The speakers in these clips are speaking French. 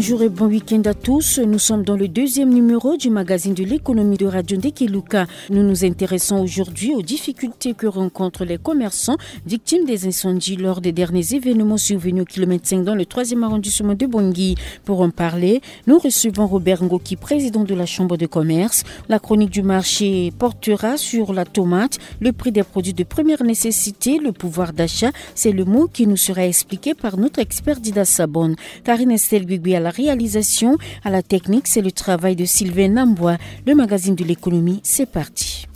Bonjour et bon week-end à tous. Nous sommes dans le deuxième numéro du magazine de l'économie de Radio Ndekeluka. Nous nous intéressons aujourd'hui aux difficultés que rencontrent les commerçants victimes des incendies lors des derniers événements survenus au kilomètre 5 dans le 3e arrondissement de Bangui. Pour en parler, nous recevons Robert Ngoki, président de la Chambre de commerce. La chronique du marché portera sur la tomate, le prix des produits de première nécessité, le pouvoir d'achat. C'est le mot qui nous sera expliqué par notre expert Dida Sabon. Karine Estelle Guigui à la réalisation, à la technique, c'est le travail de Sylvain Nambois. Le magazine de l'économie, c'est parti.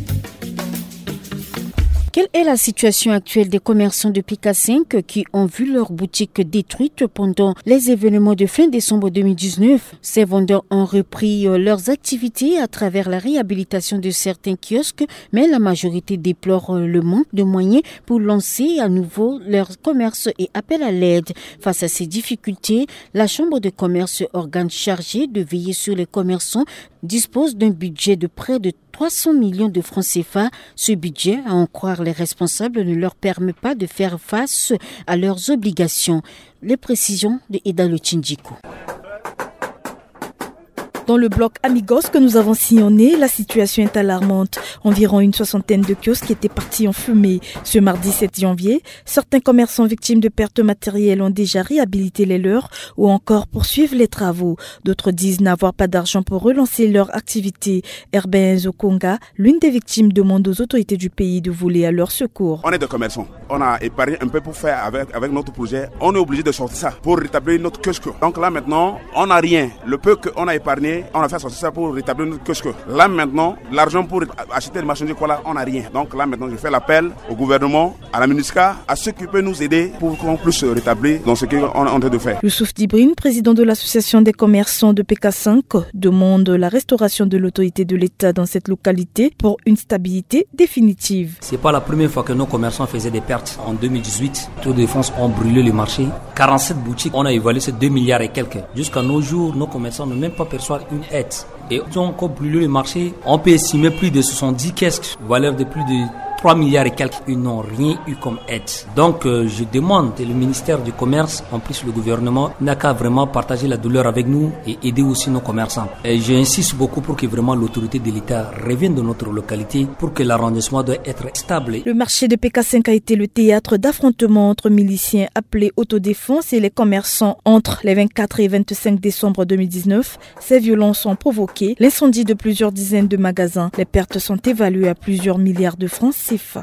Quelle est la situation actuelle des commerçants de Pika 5 qui ont vu leurs boutiques détruites pendant les événements de fin décembre 2019? Ces vendeurs ont repris leurs activités à travers la réhabilitation de certains kiosques, mais la majorité déplore le manque de moyens pour lancer à nouveau leur commerce et appelle à l'aide. Face à ces difficultés, la Chambre de commerce, organe chargé de veiller sur les commerçants, dispose d'un budget de près de 300 millions de francs CFA. Ce budget, à en croire les responsables, ne leur permet pas de faire face à leurs obligations. Les précisions de Eda Lotindjiko. Dans le bloc Amigos que nous avons sillonné, la situation est alarmante. Environ une soixantaine de kiosques étaient partis en fumée. Ce mardi 7 janvier, certains commerçants victimes de pertes matérielles ont déjà réhabilité les leurs ou encore poursuivent les travaux. D'autres disent n'avoir pas d'argent pour relancer leur activité. Herbin Zokonga, l'une des victimes, demande aux autorités du pays de voler à leur secours. On est des commerçants. On a épargné un peu pour faire avec notre projet. On est obligé de sortir ça pour rétablir notre kiosque. Donc là maintenant, on n'a rien. Le peu qu'on a épargné, on a fait sortir ça pour rétablir notre kiosque. Là maintenant, l'argent pour acheter les marchandises, on n'a rien. Donc là maintenant, je fais l'appel au gouvernement, à la MINUSCA, à ceux qui peuvent nous aider pour qu'on puisse se rétablir dans ce qu'on est en train de faire. Youssouf Dibrine, président de l'association des commerçants de PK5, demande la restauration de l'autorité de l'État dans cette localité pour une stabilité définitive. C'est pas la première fois que nos commerçants faisaient des pertes. En 2018, Tour de France ont brûlé le marché. 47 boutiques, on a évalué ces 2 milliards et quelques. Jusqu'à nos jours, nos commerçants ne même pas perçoivent une aide. Et ils ont encore brûlé le marché. On peut estimer plus de 70 kiosques, valeur de plus de 3 milliards et quelques. Ils n'ont rien eu comme aide. Donc je demande que le ministère du Commerce, en plus le gouvernement, n'a qu'à vraiment partager la douleur avec nous et aider aussi nos commerçants. Et j'insiste beaucoup pour que vraiment l'autorité de l'État revienne dans notre localité pour que l'arrondissement doit être stable. Le marché de PK5 a été le théâtre d'affrontements entre miliciens appelés autodéfense et les commerçants entre les 24 et 25 décembre 2019. Ces violences ont provoqué l'incendie de plusieurs dizaines de magasins. Les pertes sont évaluées à plusieurs milliards de francs CFA.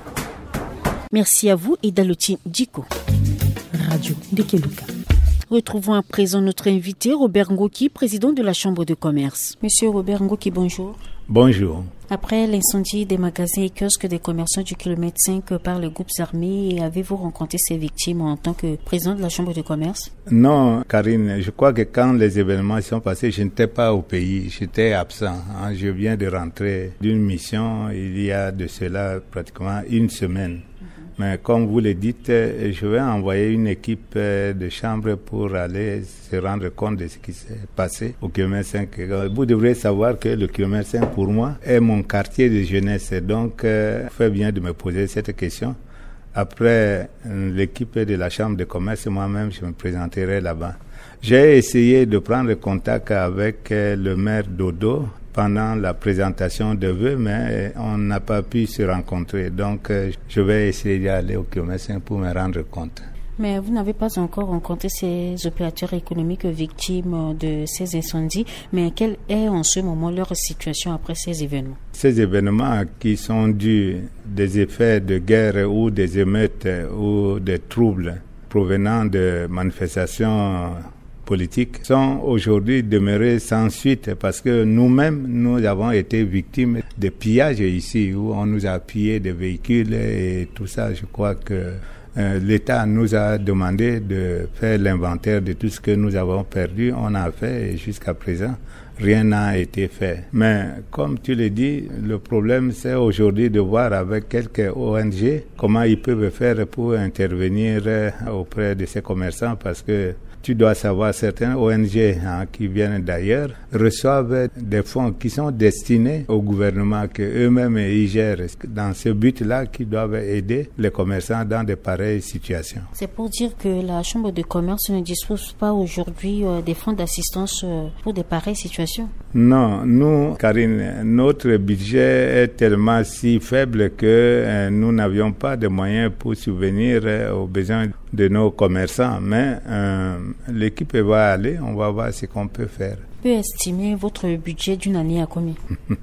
Merci à vous, Idaloti Diko. Radio Ndekeluka. Retrouvons à présent notre invité, Robert Ngoki, président de la Chambre de commerce. Monsieur Robert Ngoki, bonjour. Bonjour. Après l'incendie des magasins et kiosques des commerçants du kilomètre 5 par les groupes armés, avez-vous rencontré ces victimes en tant que président de la Chambre de commerce? Non, Karine, je crois que quand les événements sont passés, je n'étais pas au pays, j'étais absent. Je viens de rentrer d'une mission il y a de cela pratiquement une semaine. Mais comme vous le dites, je vais envoyer une équipe de chambre pour aller se rendre compte de ce qui s'est passé au kilomètre 5. Vous devrez savoir que le kilomètre 5 pour moi est mon quartier de jeunesse. Donc, fait bien de me poser cette question. Après l'équipe de la chambre de commerce, moi-même, je me présenterai là-bas. J'ai essayé de prendre contact avec le maire Dodo pendant la présentation de vœux, mais on n'a pas pu se rencontrer. Donc, je vais essayer d'aller au kilomètre 5 pour me rendre compte. Mais vous n'avez pas encore rencontré ces opérateurs économiques victimes de ces incendies. Mais quelle est en ce moment leur situation après ces événements? Ces événements qui sont dus des effets de guerre ou des émeutes ou des troubles provenant de manifestations politiques sont aujourd'hui demeurés sans suite parce que nous-mêmes, nous avons été victimes de pillages ici où on nous a pillé des véhicules et tout ça. Je crois que l'État nous a demandé de faire l'inventaire de tout ce que nous avons perdu. On a fait et jusqu'à présent, rien n'a été fait. Mais comme tu le dis, le problème c'est aujourd'hui de voir avec quelques ONG comment ils peuvent faire pour intervenir auprès de ces commerçants parce que Tu dois savoir, certaines ONG qui viennent d'ailleurs reçoivent des fonds qui sont destinés au gouvernement, que eux-mêmes y gèrent, dans ce but-là, qui doivent aider les commerçants dans de pareilles situations. C'est pour dire que la Chambre de commerce ne dispose pas aujourd'hui des fonds d'assistance pour de pareilles situations? Non, nous, Karine, notre budget est tellement si faible que nous n'avions pas de moyens pour subvenir aux besoins de nos commerçants. Mais l'équipe va aller, on va voir ce qu'on peut faire. Peut estimer votre budget d'une année à combien?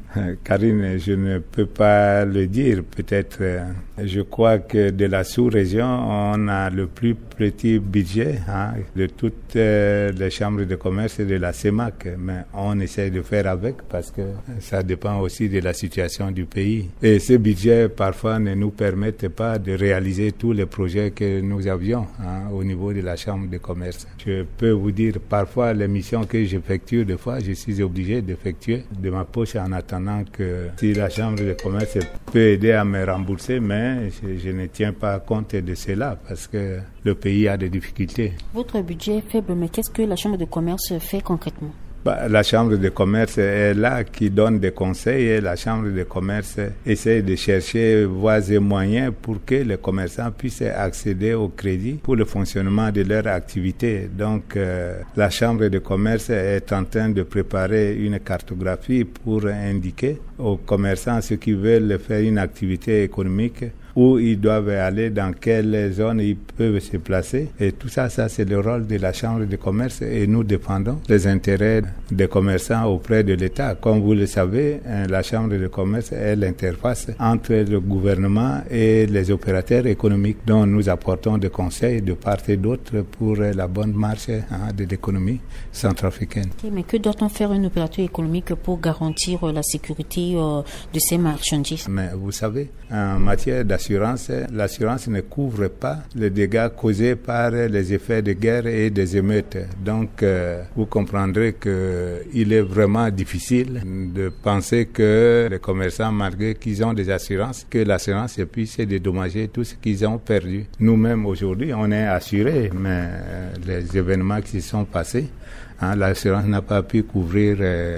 Karine, je ne peux pas le dire. Peut-être, je crois que de la sous-région, on a le plus petit budget de toutes les chambres de commerce et de la CEMAC. Mais on essaie de faire avec parce que ça dépend aussi de la situation du pays. Et ce budget, parfois, ne nous permettent pas de réaliser tous les projets que nous avions au niveau de la chambre de commerce. Je peux vous dire, parfois, les missions que j'effectue, des fois, je suis obligé d'effectuer de ma poche en attendant que si la chambre de commerce peut aider à me rembourser, mais je ne tiens pas compte de cela parce que le pays a des difficultés. Votre budget est faible, mais qu'est-ce que la chambre de commerce fait concrètement? La chambre de commerce est là qui donne des conseils et la chambre de commerce essaie de chercher voies et moyens pour que les commerçants puissent accéder au crédit pour le fonctionnement de leur activité. Donc, la chambre de commerce est en train de préparer une cartographie pour indiquer aux commerçants ceux qui veulent faire une activité économique, où ils doivent aller, dans quelle zone ils peuvent se placer. Et tout ça, c'est le rôle de la Chambre de commerce et nous défendons les intérêts des commerçants auprès de l'État. Comme vous le savez, la Chambre de commerce est l'interface entre le gouvernement et les opérateurs économiques dont nous apportons des conseils de part et d'autre pour la bonne marche de l'économie centrafricaine. Okay, mais que doit-on faire un opérateur économique pour garantir la sécurité de ces marchandises? Mais vous savez, en matière l'assurance ne couvre pas les dégâts causés par les effets de guerre et des émeutes. Donc, vous comprendrez qu'il est vraiment difficile de penser que les commerçants, malgré qu'ils ont des assurances, que l'assurance puisse dédommager tout ce qu'ils ont perdu. Nous-mêmes, aujourd'hui, on est assurés, mais les événements qui se sont passés, l'assurance n'a pas pu couvrir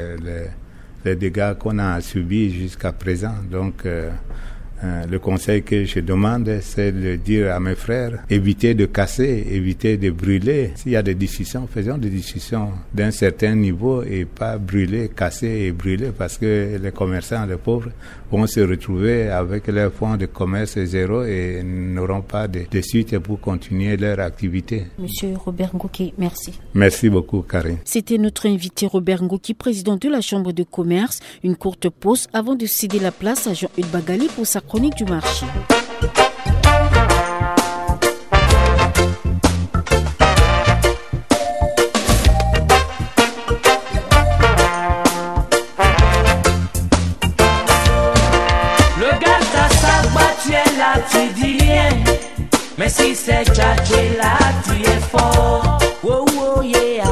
les dégâts qu'on a subis jusqu'à présent. Donc, le conseil que je demande, c'est de dire à mes frères, évitez de casser, évitez de brûler. S'il y a des discussions, faisons des discussions d'un certain niveau et pas brûler, casser et brûler, parce que les commerçants, les pauvres, vont se retrouver avec leur fonds de commerce zéro et n'auront pas de suite pour continuer leur activité. Monsieur Robert Ngouki, merci. Merci beaucoup, Karine. C'était notre invité Robert Ngouki, président de la Chambre de commerce. Une courte pause avant de céder la place à Jean-Hugues Bagali pour sa chronique du marché. Tu dis rien, mais si c'est tchatché là, tu es fort. Oh, oh, yeah.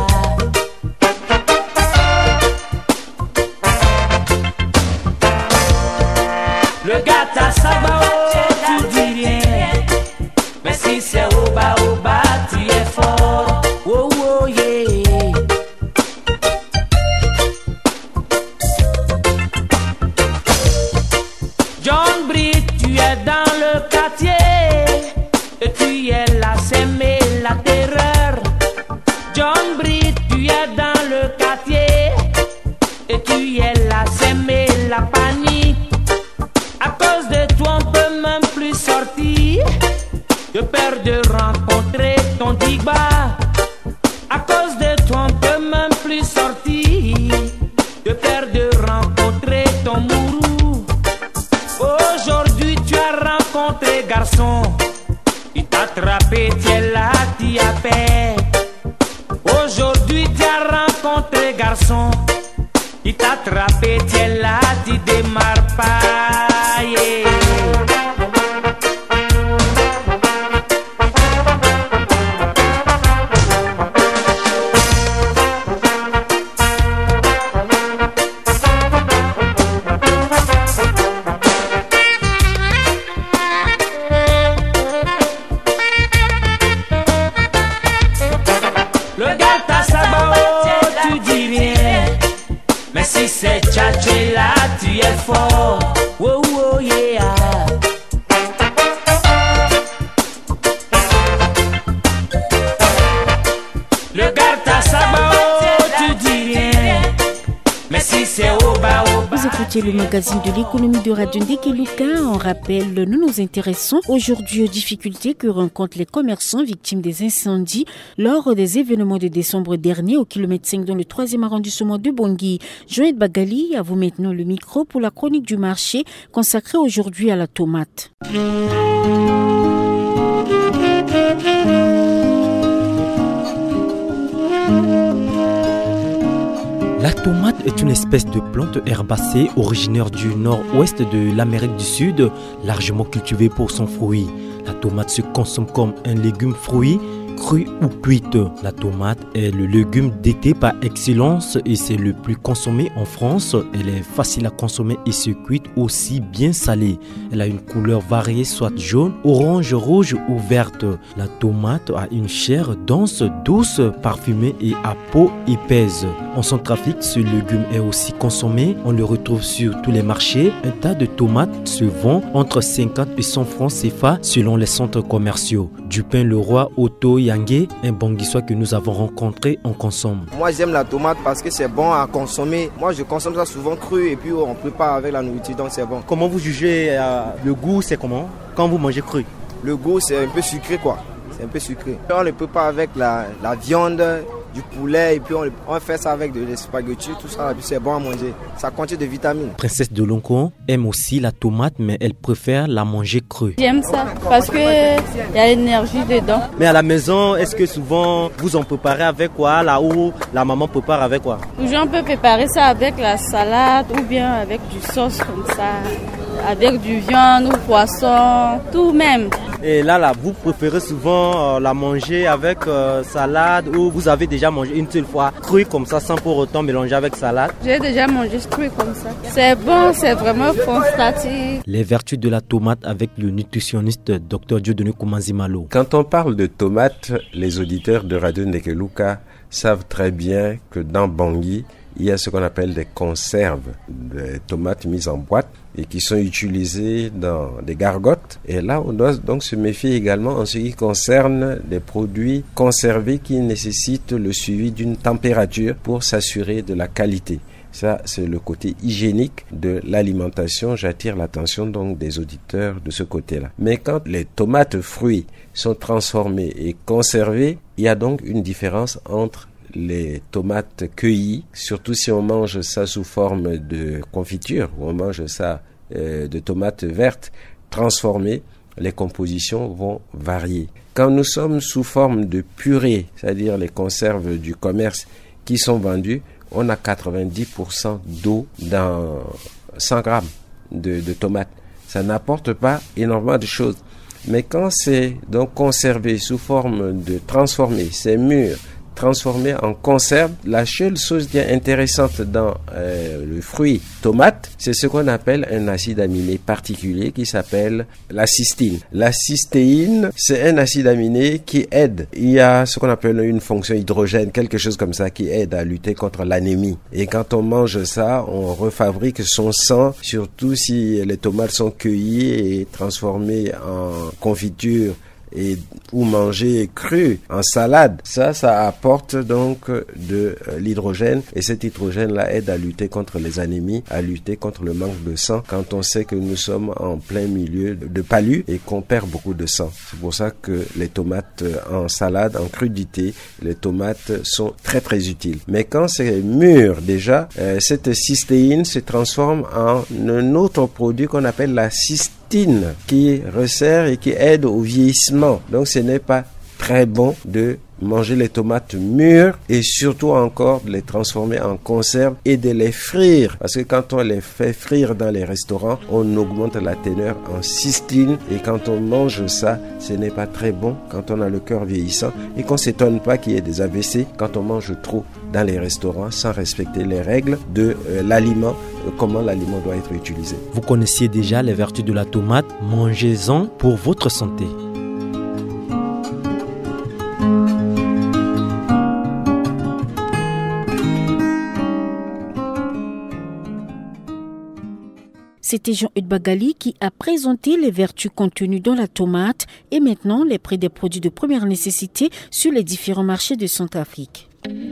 Le gars ça va, tu dis rien, mais si c'est oba, oba, tu es fort. Oh, oh, yeah. John Britt, tu es dans le quartier et tu es là, s'aimer la terreur. John Britt, tu es dans le quartier et tu es là, s'aimer la panique. À cause de toi, on peut même plus sortir. De peur de rencontrer ton digba. À cause de toi, on peut même plus sortir. De peur de rencontrer ton mourou. Aujourd'hui tu as rencontré garçon, il t'a attrapé, tu es là, tu as peur. Aujourd'hui tu as rencontré garçon, il t'a attrapé, tu es là, tu démarres pas. Yeah. Le tu es là, tu es fort. Oh, oh, yeah. Le garde sabao, tu dis rien. Mais si c'est au bas, au bas. Vous écoutez le magazine de l'économie de Radio Ndekeluka. En rappel, nous nous intéressons aujourd'hui aux difficultés que rencontrent les commerçants victimes des incendies lors des événements de décembre dernier au kilomètre 5 dans le 3e arrondissement de Bangui. Joël Bagali, à vous maintenant le micro pour la chronique du marché consacrée aujourd'hui à la tomate. La tomate est une espèce de plante herbacée originaire du nord-ouest de l'Amérique du Sud, largement cultivée pour son fruit. La tomate se consomme comme un légume fruit, cru ou cuite. La tomate est le légume d'été par excellence et c'est le plus consommé en France. Elle est facile à consommer et se cuite aussi bien salée. Elle a une couleur variée, soit jaune, orange, rouge ou verte. La tomate a une chair dense, douce, parfumée et à peau épaisse. En Centrafrique, ce légume est aussi consommé. On le retrouve sur tous les marchés. Un tas de tomates se vend entre 50 et 100 francs CFA selon les centres commerciaux. Dupin-le-Roi, Otto, Yangé, un Banguissois que nous avons rencontré, on consomme. Moi j'aime la tomate parce que c'est bon à consommer. Moi je consomme ça souvent cru et puis on prépare avec la nourriture donc c'est bon. Comment vous jugez le goût, c'est comment quand vous mangez cru? Le goût c'est un peu sucré quoi. C'est un peu sucré. On le prépare avec la viande, du poulet et puis on fait ça avec des spaghettis, tout ça, et puis c'est bon à manger. Ça contient des vitamines. Princesse de Lonko aime aussi la tomate mais elle préfère la manger crue. J'aime ça parce qu'il y a l'énergie dedans. Mais à la maison, est-ce que souvent vous en préparez avec quoi là où la maman prépare avec quoi? Toujours on peut préparer ça avec la salade ou bien avec du sauce comme ça, avec du viande ou poisson, tout même. Et là, vous préférez souvent la manger avec salade ou vous avez déjà mangé une seule fois crue comme ça sans pour autant mélanger avec salade? J'ai déjà mangé crue comme ça. C'est bon, c'est vraiment fantastique. Les vertus de la tomate avec le nutritionniste Dr Dieudonné Koumanzi-Malo. Quand on parle de tomates, les auditeurs de Radio Ndekeluka savent très bien que dans Bangui, il y a ce qu'on appelle des conserves, des tomates mises en boîte et qui sont utilisées dans des gargotes. Et là, on doit donc se méfier également en ce qui concerne les produits conservés qui nécessitent le suivi d'une température pour s'assurer de la qualité. Ça, c'est le côté hygiénique de l'alimentation. J'attire l'attention donc des auditeurs de ce côté-là. Mais quand les tomates fruits sont transformées et conservées, il y a donc une différence entre les tomates cueillies, surtout si on mange ça sous forme de confiture ou on mange ça de tomates vertes transformées, les compositions vont varier. Quand nous sommes sous forme de purée, c'est-à-dire les conserves du commerce qui sont vendues, on a 90% d'eau dans 100 grammes de tomates. Ça n'apporte pas énormément de choses. Mais quand c'est donc conservé sous forme de transformé, c'est mûr, transformé en conserve, la seule chose qui est intéressante dans le fruit tomate, c'est ce qu'on appelle un acide aminé particulier qui s'appelle la cystine. La cystéine, c'est un acide aminé qui aide. Il y a ce qu'on appelle une fonction hydrogène, quelque chose comme ça, qui aide à lutter contre l'anémie. Et quand on mange ça, on refabrique son sang, surtout si les tomates sont cueillies et transformées en confiture et ou manger cru en salade. Ça apporte donc de l'hydrogène et cet hydrogène-là aide à lutter contre les anémies, à lutter contre le manque de sang quand on sait que nous sommes en plein milieu de palu et qu'on perd beaucoup de sang. C'est pour ça que les tomates en salade, en crudité, les tomates sont très très utiles. Mais quand c'est mûr déjà, cette cystéine se transforme en un autre produit qu'on appelle la cystine qui resserre et qui aide au vieillissement. Donc ce n'est pas très bon de manger les tomates mûres et surtout encore de les transformer en conserve et de les frire. Parce que quand on les fait frire dans les restaurants, on augmente la teneur en cystine et quand on mange ça, ce n'est pas très bon quand on a le cœur vieillissant et qu'on ne s'étonne pas qu'il y ait des AVC quand on mange trop dans les restaurants sans respecter les règles de l'aliment, comment l'aliment doit être utilisé. Vous connaissiez déjà les vertus de la tomate, mangez-en pour votre santé. C'était Jean-Eudes Bagali qui a présenté les vertus contenues dans la tomate et maintenant les prix des produits de première nécessité sur les différents marchés de Centrafrique.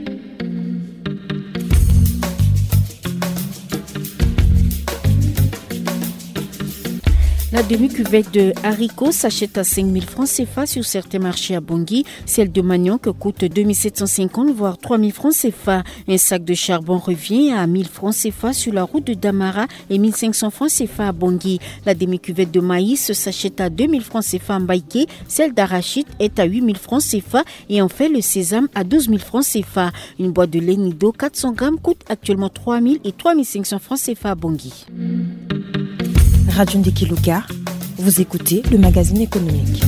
La demi-cuvette de haricots s'achète à 5 000 francs CFA sur certains marchés à Bangui. Celle de manioc coûte 2 750 voire 3 000 francs CFA. Un sac de charbon revient à 1 000 francs CFA sur la route de Damara et 1 500 francs CFA à Bangui. La demi-cuvette de maïs s'achète à 2 000 francs CFA à Mbaïké. Celle d'arachide est à 8 000 francs CFA et enfin le sésame à 12 000 francs CFA. Une boîte de lait Nido 400 grammes coûte actuellement 3 000 et 3 500 francs CFA à Bangui. Radio Ndekeluka, vous écoutez le magazine économique.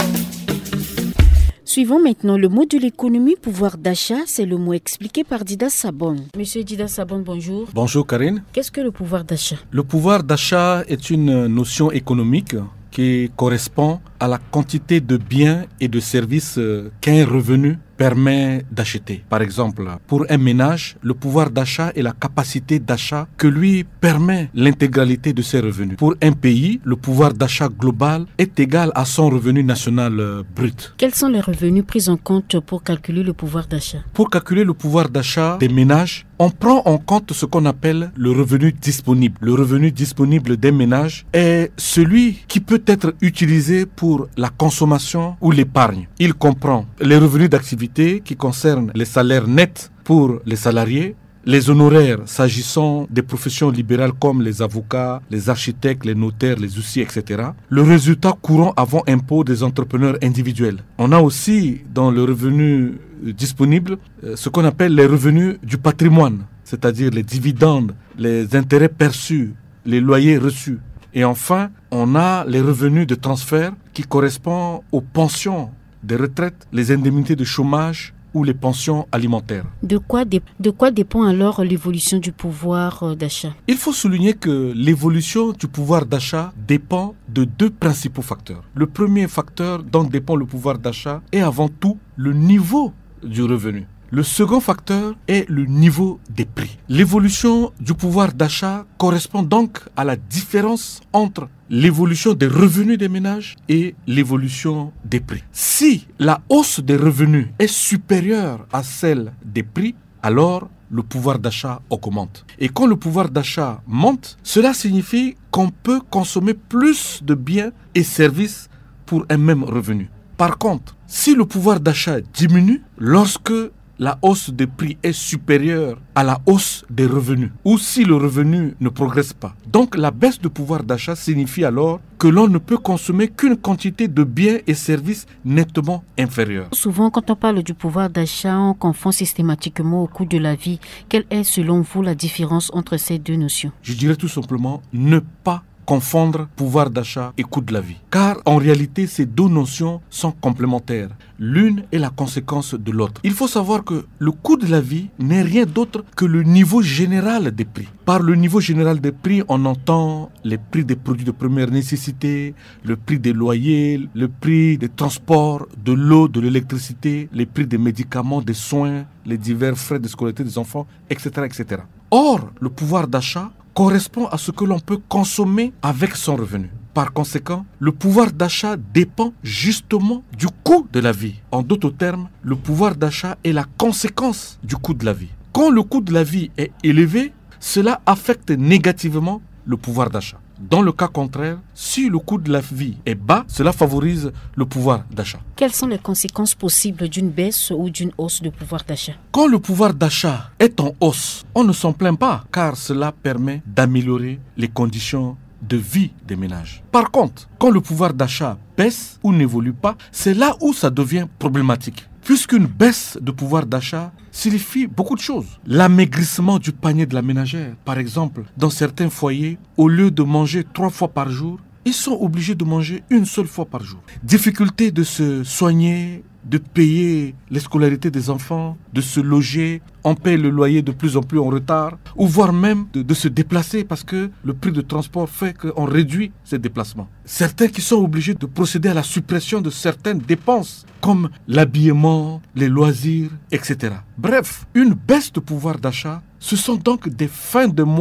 Suivons maintenant le mot de l'économie, pouvoir d'achat. C'est le mot expliqué par Dida Sabon. Monsieur Dida Sabon, bonjour. Bonjour Karine. Qu'est-ce que le pouvoir d'achat? Le pouvoir d'achat est une notion économique qui correspond à la quantité de biens et de services qu'un revenu permet d'acheter. Par exemple, pour un ménage, le pouvoir d'achat est la capacité d'achat que lui permet l'intégralité de ses revenus. Pour un pays, le pouvoir d'achat global est égal à son revenu national brut. Quels sont les revenus pris en compte pour calculer le pouvoir d'achat? Pour calculer le pouvoir d'achat des ménages, on prend en compte ce qu'on appelle le revenu disponible. Le revenu disponible des ménages est celui qui peut être utilisé pour la consommation ou l'épargne. Il comprend les revenus d'activité qui concernent les salaires nets pour les salariés, les honoraires s'agissant des professions libérales comme les avocats, les architectes, les notaires, les huissiers, etc. Le résultat courant avant impôt des entrepreneurs individuels. On a aussi dans le revenu disponible ce qu'on appelle les revenus du patrimoine, c'est-à-dire les dividendes, les intérêts perçus, les loyers reçus. Et enfin, on a les revenus de transfert qui correspondent aux pensions des retraites, les indemnités de chômage ou les pensions alimentaires. De quoi dépend alors l'évolution du pouvoir d'achat? Il faut souligner que l'évolution du pouvoir d'achat dépend de deux principaux facteurs. Le premier facteur dont dépend le pouvoir d'achat est avant tout le niveau du revenu. Le second facteur est le niveau des prix. L'évolution du pouvoir d'achat correspond donc à la différence entre l'évolution des revenus des ménages et l'évolution des prix. Si la hausse des revenus est supérieure à celle des prix, alors le pouvoir d'achat augmente. Et quand le pouvoir d'achat monte, cela signifie qu'on peut consommer plus de biens et services pour un même revenu. Par contre, si le pouvoir d'achat diminue, lorsque la hausse des prix est supérieure à la hausse des revenus, ou si le revenu ne progresse pas. Donc la baisse de pouvoir d'achat signifie alors que l'on ne peut consommer qu'une quantité de biens et services nettement inférieure. Souvent, quand on parle du pouvoir d'achat, on confond systématiquement au coût de la vie. Quelle est selon vous la différence entre ces deux notions? Je dirais tout simplement ne pas confondre pouvoir d'achat et coût de la vie. Car en réalité, ces deux notions sont complémentaires. L'une est la conséquence de l'autre. Il faut savoir que le coût de la vie n'est rien d'autre que le niveau général des prix. Par le niveau général des prix, on entend les prix des produits de première nécessité, le prix des loyers, le prix des transports, de l'eau, de l'électricité, les prix des médicaments, des soins, les divers frais de scolarité des enfants, etc., etc. Or, le pouvoir d'achat correspond à ce que l'on peut consommer avec son revenu. Par conséquent, le pouvoir d'achat dépend justement du coût de la vie. En d'autres termes, le pouvoir d'achat est la conséquence du coût de la vie. Quand le coût de la vie est élevé, cela affecte négativement le pouvoir d'achat. Dans le cas contraire, si le coût de la vie est bas, cela favorise le pouvoir d'achat. Quelles sont les conséquences possibles d'une baisse ou d'une hausse de pouvoir d'achat? Quand le pouvoir d'achat est en hausse, on ne s'en plaint pas car cela permet d'améliorer les conditions de vie des ménages. Par contre, quand le pouvoir d'achat baisse ou n'évolue pas, c'est là où ça devient problématique. Puisqu'une baisse de pouvoir d'achat signifie beaucoup de choses. L'amaigrissement du panier de la ménagère. Par exemple, dans certains foyers, au lieu de manger 3 fois par jour, ils sont obligés de manger une seule fois par jour. Difficulté de se soigner, de payer les scolarités des enfants, de se loger. On paye le loyer de plus en plus en retard, ou voire même de se déplacer parce que le prix de transport fait qu'on réduit ces déplacements. Certains qui sont obligés de procéder à la suppression de certaines dépenses, comme l'habillement, les loisirs, etc. Bref, une baisse de pouvoir d'achat, ce sont donc des fins de mois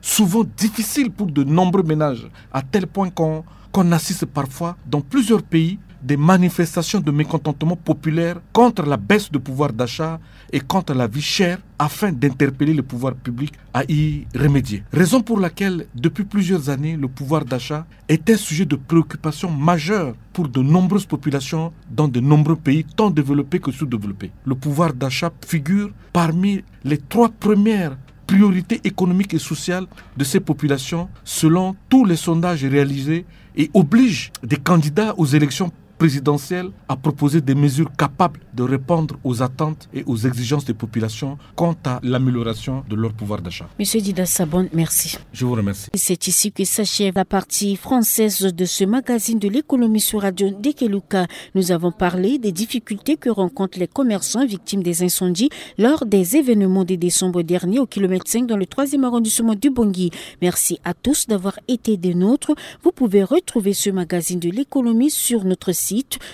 souvent difficile pour de nombreux ménages, à tel point qu'on assiste parfois dans plusieurs pays des manifestations de mécontentement populaire contre la baisse de pouvoir d'achat et contre la vie chère afin d'interpeller le pouvoir public à y remédier. Raison pour laquelle, depuis plusieurs années, le pouvoir d'achat est un sujet de préoccupation majeure pour de nombreuses populations dans de nombreux pays, tant développés que sous-développés. Le pouvoir d'achat figure parmi les 3 premières priorités économiques et sociales de ces populations selon tous les sondages réalisés et oblige des candidats aux élections présidentielle à proposer des mesures capables de répondre aux attentes et aux exigences des populations quant à l'amélioration de leur pouvoir d'achat. Monsieur Dida Sabon, merci. Je vous remercie. C'est ici que s'achève la partie française de ce magazine de l'économie sur Radio Ndekeluka. Nous avons parlé des difficultés que rencontrent les commerçants victimes des incendies lors des événements de décembre dernier au kilomètre 5 dans le 3e arrondissement du Bangui. Merci à tous d'avoir été des nôtres. Vous pouvez retrouver ce magazine de l'économie sur notre site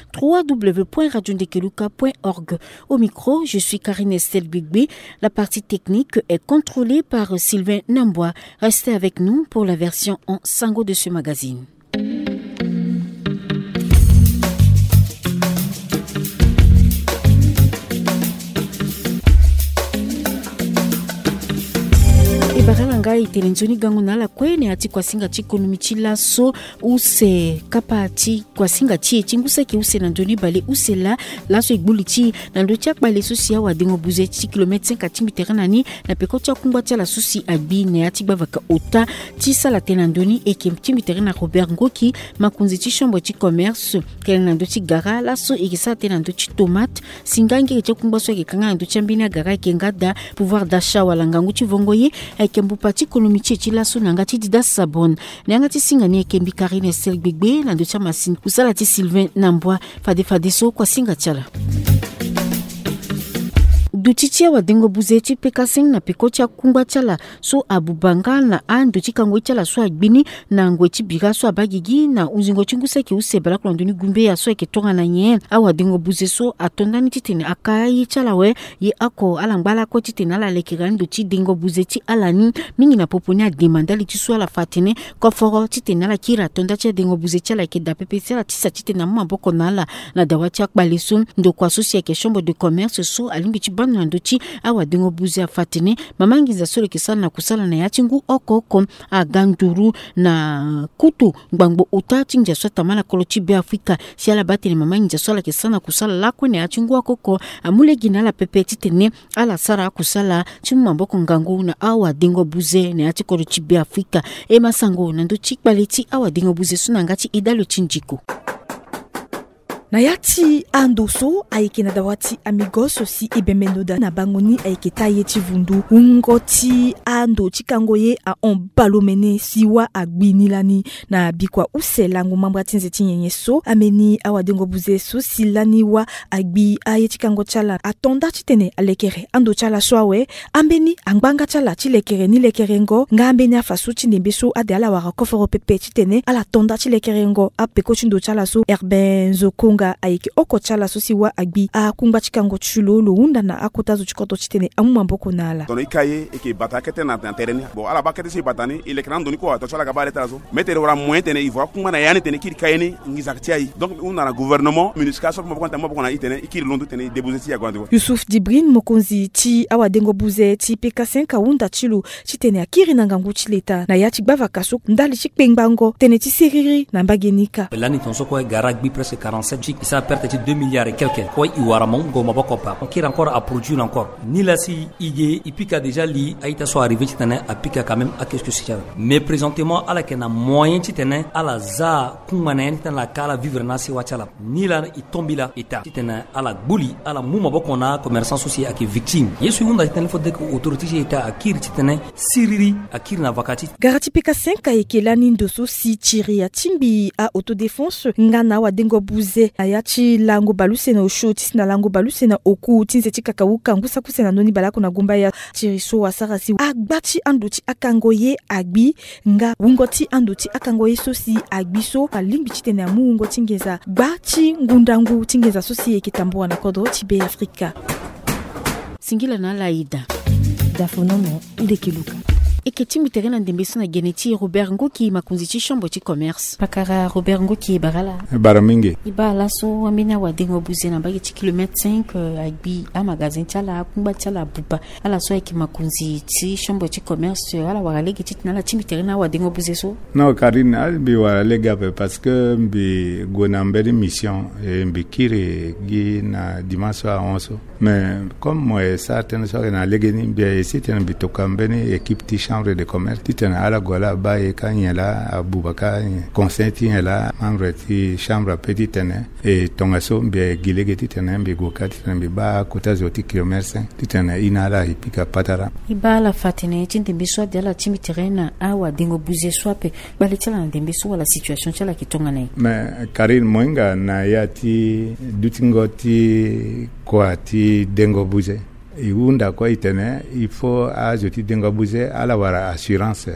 www.radiondekeluka.org. Au micro, je suis Karine Estelle Bigbe. La partie technique est contrôlée par Sylvain Nambois. Restez avec nous pour la version en sango de ce magazine. Baranga itelenzoni gangu nala kwene ati kwa singa chikonomi chilaso use kapa ati kwa singa chi chingusa ki use nandoni bale use laso igbuli chi nando chak bale susi awa dengo buze chi kilometre 5 ati miteranani na peko cha kumbwa cha la susi agbi ne ati bavaka ota chi sala tenandoni eke mti miterana Robert Ngoki makunzi chi chambre chi commerce kele nando chi gara laso ikisa tenando chi tomate singange cha kumbwa so ke kanga nando chambina gara ke ngada pouvoir d'achat walangangu chi vongoye kembu pati konomichi chilaso nangati Dida Sabon nangati singani kembi Karine Estelle Bigbe na ndo chama sin kusala ti Sylvain Nambois fade so kwa singa chala Duchichia wa dengo buzeti pekaseng na pekocha kumba chala so abubanga na ando chikango chala so agbini na ngwechi biga so abagigi na unzingo chinguse ki usebala kwa ndoni gumbe ya so eketonga na nye awa dengo buze so atondani titene akayi chala we ye ako alangbala ko titene ala lekirani do chi dengo buzeti alani mingi na poponya demandali ti so ala fatene ko foro titene ala kira tonda cha dengo buzeti ala ke da PPC ala tisa titene maboko nala na dawacha baleso ndo kwa sosi ke chambre de commerce so alimbi chi nandochi awa dengo buzi afatene mamangiza sole kisana na kusala na yachingu okoko aganduru na kutu ngbango utati nja swata mana kolochi be Afrika siala batene mamangiza sola kisana kusala lakwe na yachingu okoko amule ginala pepeti tene ala sara kusala chimamboko ngangu na awa dengo buze na yachi kolochi be Afrika masango nandochi baleti awa dengo buze sunangati idalo chinjiko na yati andoso aike na dawati amigos si ibemenoda na bangoni aike taye chivundu ungoti ando chikangoye a on balomene siwa agbinilani na bikwa uselangu mambra tinze tinyenye so ameni awadengo buze so silani wa agbi aye chikango chala atonda chitene alekere ando chala swawe ambeni angbanga chala chilekere ni lekerengo ngambeni afasu chinembe so ade ala wara koforo pepe chitene ala tonda chilekerengo apeko chindo chala so erben zokonga aiki oko chala sosi wa agbi a kumba chikango chulo lo unda na akotazo chikoto chitene amumamboko nala tono ikaye eke batakete na terrain bo ala bakete si batani ile krando ni ko to chala gabare tazo metere wala moyenne ivoire kuma na yani tene kiri kayeni ngizaktiai donc una na gouvernement municipal so mo konta mo na itene ikiri londo tene debuzeti ya gwandi Yusuf Dibrin mokonzi ti awadengo buze ti PK5 kaunda chilo chitene akiri na ngangu chileta na yachi bava kaso ndali chikpengbango tene ti seriri na mbagenika lani tonso ko garagbi presque 47 ça perte de 2 milliards et quelques quoi iwara mongo maboko pa on kira encore à produire encore ni la si ige ipika déjà li aita so arrivé titane apika quand même à qu'est-ce que c'est mais présentement ala kena moyen titane ala za kumane titane la kala vivre na si wachala ni la itombila ita titane ala buli ala muma boko na commerçant associé ak victime yesu unda titane faut que autorité ita akir titane siriri akir na vakati garati PK5 kayekelani ndoso si tiri ya timbi a autodéfense ngana wa dengo buze ayachi lango baluse na oshoti na lango baluse na oku tinze tikakauka ngusa kusena noni balako na gumba ya tiriso wasarasi agbati andoti akangoye agbi nga wungoti andoti akangoye sosi agbiso alimbi chitene ya muungo tingeza gbati ngundangu tingeza sosi ekitambua na kodro tibe Afrika singila na laida dafonomo Ndekeluka Et que tu me terrain de maison à Geneti Robert Ngoki makunzichi chambre de commerce. Pakara Robert Ngoki barala. Baramingi. Iba la so amina wa dengo buze na bagi kilomètre 5 agbi a magasin chala kumba chala buba. Ala so ki makunzichi chambre de commerce ala warale ki na la timi terrain wa dengo buze so. Non Karine albi warale gape parce que mbi gonambeli mission et mbi kiri gi na dimanche à 11. Mais comme moi certaines soirées na legeni bien ici tena bitokambeni équipe ti chambre de commerce tena ala gola ba e kanyela abubaka consenti la membre ti chambre petit tena et tongaso bien gilege tena mbi gokati tena mbi ba kota zoti commerce tena inala ipika patara ibala fatine tinde biswa de la timi terrain awa dingo buze swape bale tala na dembe so la situation tala kitonga nai. Mais Karine moinga na yati dutingoti kwa ti dengo buze iunda kwa itene il faut ajouter dengo buze ala wara assurance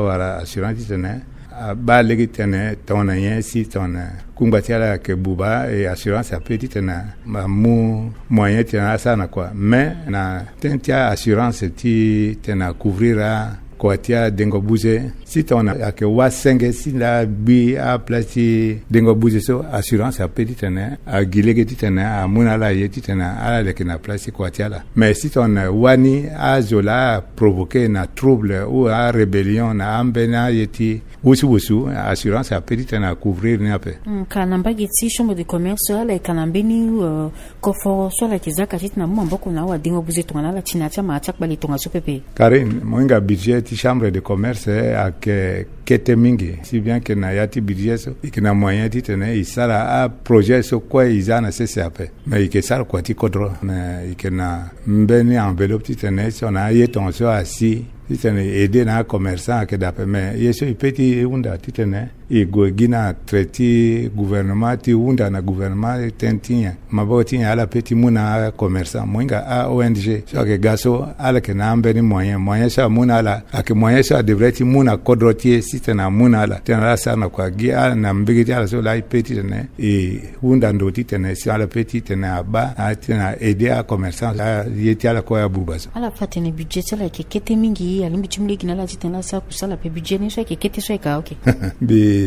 itene ba legi tene tona yen si tona kumbati ala ke buba et assurance a petit tena mu moyen tena sana kwa mais na tentia assurance ti tena couvrira kwatia dengo buze si tona ake wa senge si la bi a place dengo buze so assurance a petit tena a gilege tena a munala yeti tena ala le na place kwatia la mais si tona wani a zola provoquer na trouble ou a rébellion na ambena yeti wusu assurance a petit tena couvrir ni ape kanamba geti chambre de commerce ala kanambeni kofo so la kizaka titina mboko na wa dengo buze tona la tinacha ma attaque bali tonga so pepe Karine moinga budget chambre de commerce a kete mingi si bien que na yati budget so ikina moyen titene isara a projet so kwa izana CCAP mais ikesara kwa ti kodro mais ikena mbeni enveloppe titene so na yeton so asi titene aider na commerçant que d'après mais yeso ipeti unda titene igo gina traité gouvernement ti unda na gouvernement tentinha maboti ala petit muna commerçant moinga a ONG so que gaso ala que na mbeni moyen sa muna ala ake moyen sa devrait ti muna kodrotier sitena muna ala tena sana kwa gia na mbigiti ala so la petit tene e unda ndoti tene si ala petit tene aba tena aider a commerçant la yeti ala kwa bubaso ala fatene budget la ke kete mingi alimbi chimle gina la tena sa kusala pe budget ne so ke kete so ka okay bi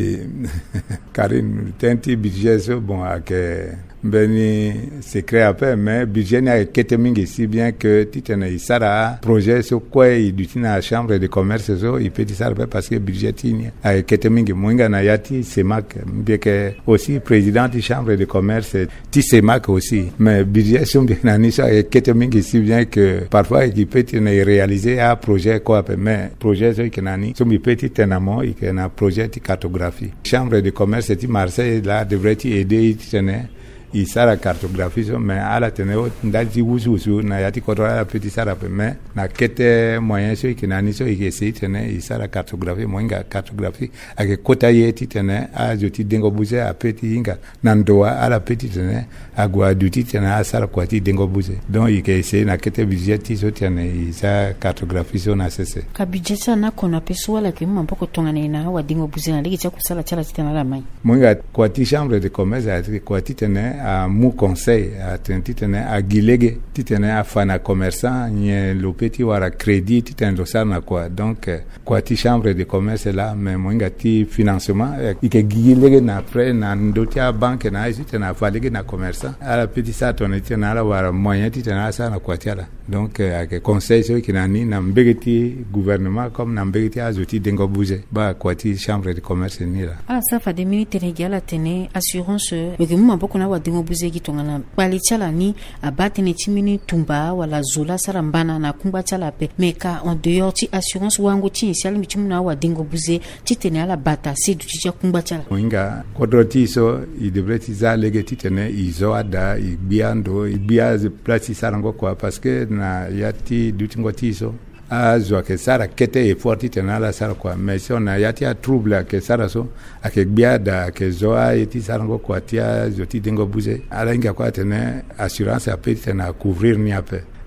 Karine tenti budget so bon ake beni secret après mais budget na kete mingi si bien que titena isara projet so kwa idutina chambre de commerce so ipeti sara parce que budget tini a kete mingi moinga na yati semak bien que aussi président de chambre de commerce ti semak aussi mais budget so bien na ça kete mingi si bien que parfois il peut réaliser un projet quoi mais projet so ikenani so mi petit tenamo ikena projet de cartographie chambre de commerce ti Marseille là devrait aider titene isara cartographie so mais ala teneo ndalti wusu na yati kotola petit sara pe mais na kete moyen so ikinani so ikesi tene isara cartographie moinga cartographie ake kota yeti tene a joti dengo buze a petit inga nandoa ala petit tene agwa duti tene asara kwati dengo buze donc ikesi na kete budget so tene isa cartographie so na sese ka budget sana kona peso wala ke mma mpoko tongana na wa dengo buze na ligi cha kusala chala tena la mai moinga kwati chambre de commerce a kwati tene a mu conseil a titene a gilege titene a fana commerçant nye lopeti wara crédit titene dosana quoi donc quoi ti chambre de commerce là mais moinga ti financement ike gilege na après na ndotia banque na titene a falege na commerçant ala petit ça ton titene ala wara moyen titene ça na quoi tiala donc a conseil so kinani na mbegeti gouvernement comme na mbegeti azoti dengo bouger ba quoi ti chambre de commerce ni là ala ça fa des minutes régala tene assurance mais que mma boko na wa dengo bouger kitongana bali chala ni abate ne chimini tumba wala zola sarambana na kumba chala pe meka en dehors ti assurance wango ti initial mi chimuna wa dingo buze ti tene ala bata se du ti kumba chala moinga kodroti so i devrait za lege ti tene izo ada i biando i biaz place sarango quoi parce que na yati dutingo ti so azwa ke sara kete e forti tenala sara kwa mais si on a yati a trouble ke sara so ake biada ke zoa eti sarango kwa tia zoti dengo buze ala inga kwa tene assurance a petit na couvrir ni ape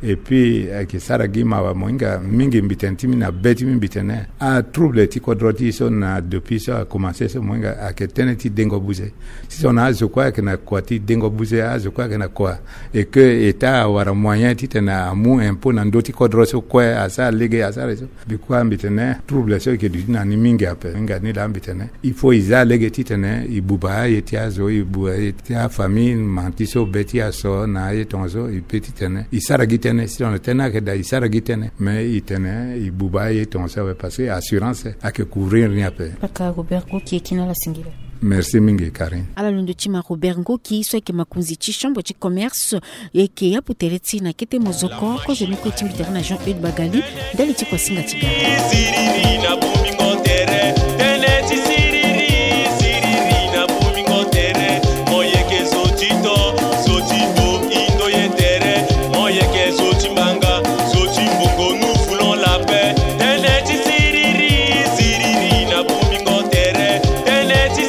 et puis que saragi mawa moinga mingi mbitenti mina beti mbitene a trouble ti kodroti so na depuis ça a commencé ce moinga a que teneti dengo bouger si on a je crois que na kwati dengo bouger a je crois que na quoi et que état wara moyen ti tena amu un peu na ndoti kodro so quoi a ça légué a ça reso bikwa mbitene trouble so que du na ni mingi ape nga ni la mbitene il faut isa légué ti tene ibuba yeti azo ibuba yeti a famille mantiso beti aso na yetonzo i petit tene isaragi tene si on tena que da isaragi tene mais il tene ibuba yetonzo parce que assurance a que couvrir rien pe paka Robert Ngoki kina la singira. Merci mingi Karine. Ala lundo tima Robert Ngoki so ke makunzi chi chambre de commerce et ke ya puteleti na kete mozoko ko je ni ko timbi na Jean Eudes Bagali dali ti ko singa tiga. Siriri na bumingo tere teneti siriri siriri na bumingo tere moye ke sotito sotito indo yetere moye ke sotimbanga sotimbongo nous voulons la paix teneti siriri siriri na bumingo tere teneti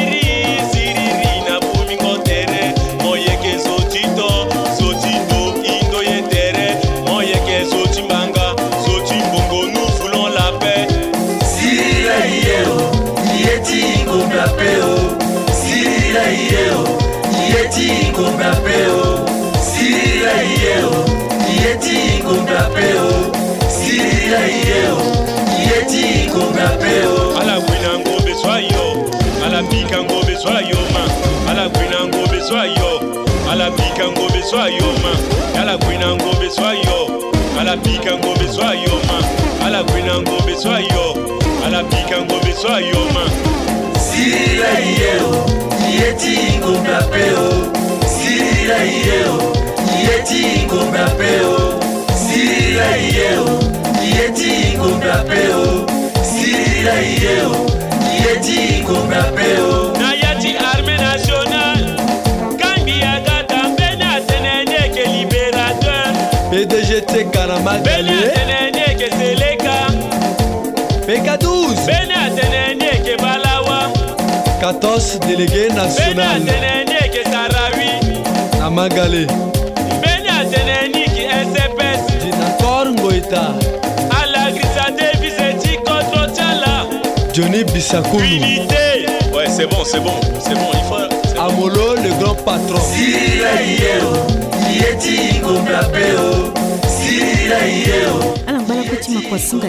ala gwinango beswayo ala pikango beswayo ma ala gwinango beswayo ala pikango beswayo ma ala gwinango beswayo ala pikango beswayo ma ala gwinango beswayo ala pikango beswayo ma sira yeo yeti ngomapeo sira yeo yeti ngomapeo sira yeo yeti ngomapeo sira yeo yeti ngomapeo na yati armée nationale Gambia gata bena tenene ke libérateur PDGT Karamal bena tenene ke Seleka PK12 bena tenene ke Balawa 14 délégués nationaux bena tenene ke Sarawi Namagale bena tenene ki SPS Dinakor Ngoita ala Grisa Davis et contre Tchala Johnny Bissakoulou unité. Ouais c'est bon il faut Amolo le grand patron Sira yeo yeti ngomapeo Sira yeo ala mbala kutima kwa singa